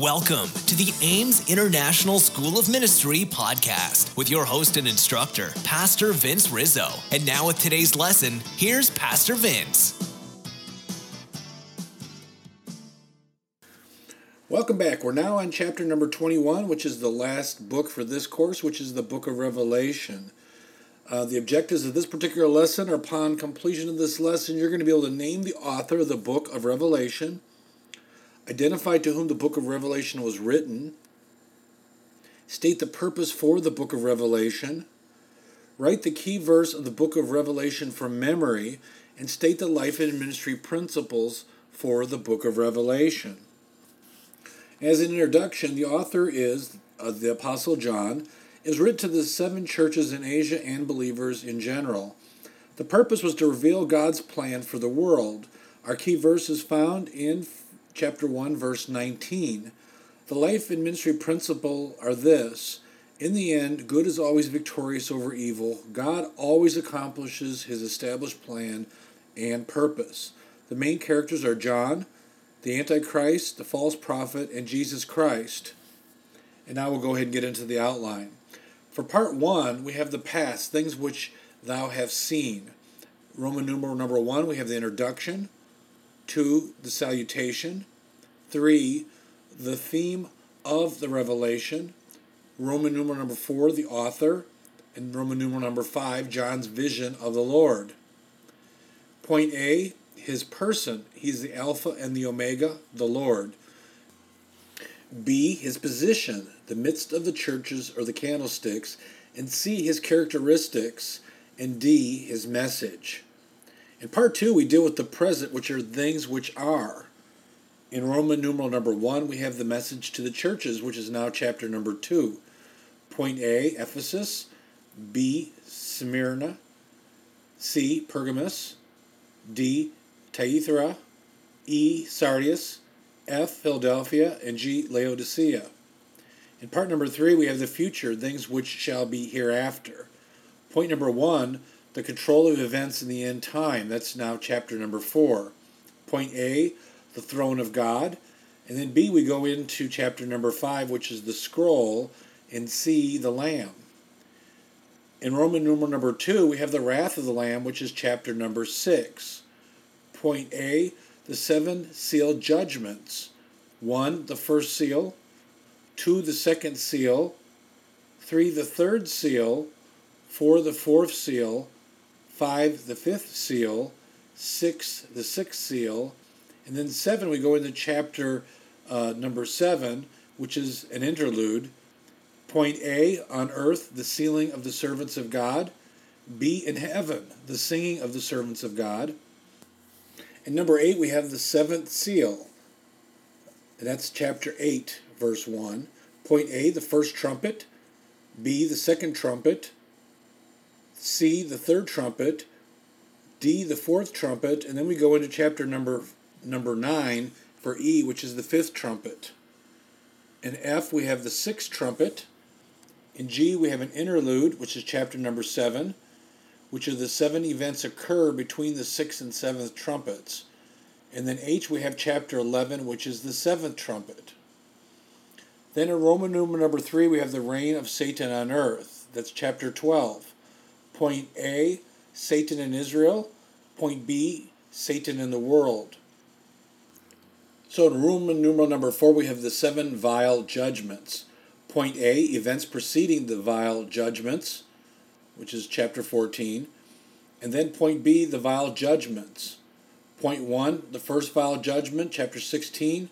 Welcome to the Ames International School of Ministry podcast with your host and instructor, Pastor Vince Rizzo. And now with today's lesson, here's Pastor Vince. Welcome back. We're now on chapter number 21, which is the last book for this course, which is the book of Revelation. The objectives of this particular lesson are, upon completion of this lesson, you're going to be able to name the author of the book of Revelation, identify to whom the book of Revelation was written, state the purpose for the book of Revelation, write the key verse of the book of Revelation from memory, and state the life and ministry principles for the book of Revelation. As an introduction, the author is the Apostle John. It was written to the 7 churches in Asia and believers in general. The purpose was to reveal God's plan for the world. Our key verse is found in chapter 1, verse 19. The life and ministry principle are this: in the end, good is always victorious over evil. God always accomplishes his established plan and purpose. The main characters are John, the Antichrist, the false prophet, and Jesus Christ. And now we'll go ahead and get into the outline. For part 1, we have the past, things which thou have seen. Roman numeral number 1, we have the introduction. 2, the salutation. 3, the theme of the revelation. Roman numeral number 4, the author. And Roman numeral number 5, John's vision of the Lord. Point A, his person. He's the Alpha and the Omega, the Lord. B, his position, the midst of the churches or the candlesticks. And C, his characteristics. And D, his message. In part 2, we deal with the present, which are things which are. In Roman numeral number 1, we have the message to the churches, which is now chapter number 2. Point A, Ephesus. B, Smyrna. C, Pergamos. D, Thyatira. E, Sardis. F, Philadelphia. And G, Laodicea. In part number 3, we have the future, things which shall be hereafter. Point number 1, the control of events in the end time. That's now chapter number 4. Point A, the throne of God. And then B, we go into chapter number 5, which is the scroll, and C, the Lamb. In Roman numeral number 2, we have the wrath of the Lamb, which is chapter number 6. Point A, the 7 sealed judgments. 1, the first seal. 2, the second seal. 3, the third seal. 4, the fourth seal. 5, the fifth seal. 6, the sixth seal. And then 7, we go into chapter number 7, which is an interlude. Point A, on earth, the sealing of the servants of God. B, in heaven, the singing of the servants of God. And number 8, we have the 7th seal. And that's chapter 8, verse 1. Point A, the first trumpet. B, the second trumpet. C, the third trumpet. D, the fourth trumpet. And then we go into chapter number 9 for E, which is the 5th trumpet. In F, we have the 6th trumpet. In G, we have an interlude, which is chapter number 7, which are the 7 events occur between the 6th and 7th trumpets. And then H, we have chapter 11, which is the 7th trumpet. Then in Roman numeral number 3, we have the reign of Satan on earth. That's chapter 12. Point A, Satan in Israel. Point B, Satan in the world. So in Roman numeral number 4, we have the 7 vial judgments. Point A, events preceding the vial judgments, which is chapter 14. And then point B, the vial judgments. Point 1, the first vial judgment, chapter 16.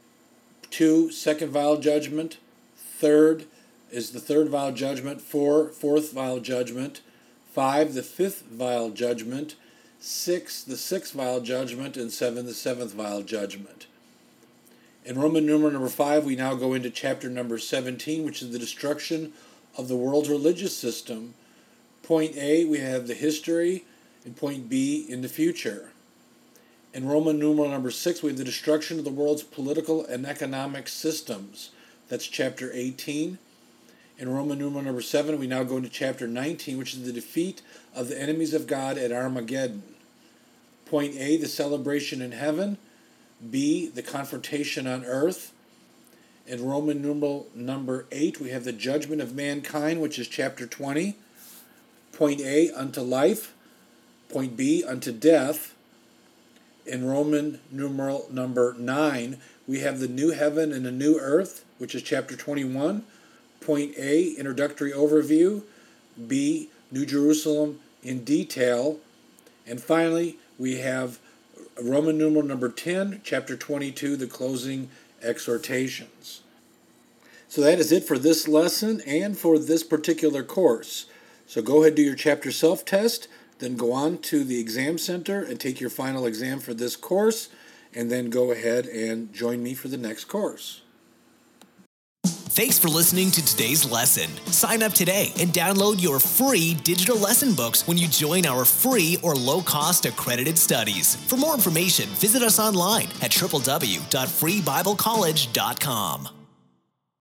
2, second vial judgment. 3rd is the 3rd vial judgment. 4, 4th vial judgment. 5, the 5th vial judgment. 6, the 6th vial judgment. And 7, the 7th vial judgment. In Roman numeral number 5, we now go into chapter number 17, which is the destruction of the world's religious system. Point A, we have the history, and point B, in the future. In Roman numeral number 6, we have the destruction of the world's political and economic systems. That's chapter 18. In Roman numeral number 7, we now go into chapter 19, which is the defeat of the enemies of God at Armageddon. Point A, the celebration in heaven. B, the confrontation on earth. In Roman numeral number 8, we have the judgment of mankind, which is chapter 20. Point A, unto life. Point B, unto death. In Roman numeral number 9, we have the new heaven and the new earth, which is chapter 21. Point A, introductory overview. B, New Jerusalem in detail. And finally, we have Roman numeral number 10, chapter 22, the closing exhortations. So that is it for this lesson and for this particular course. So go ahead and do your chapter self-test, then go on to the exam center and take your final exam for this course, and then go ahead and join me for the next course. Thanks for listening to today's lesson. Sign up today and download your free digital lesson books when you join our free or low-cost accredited studies. For more information, visit us online at www.freebiblecollege.com.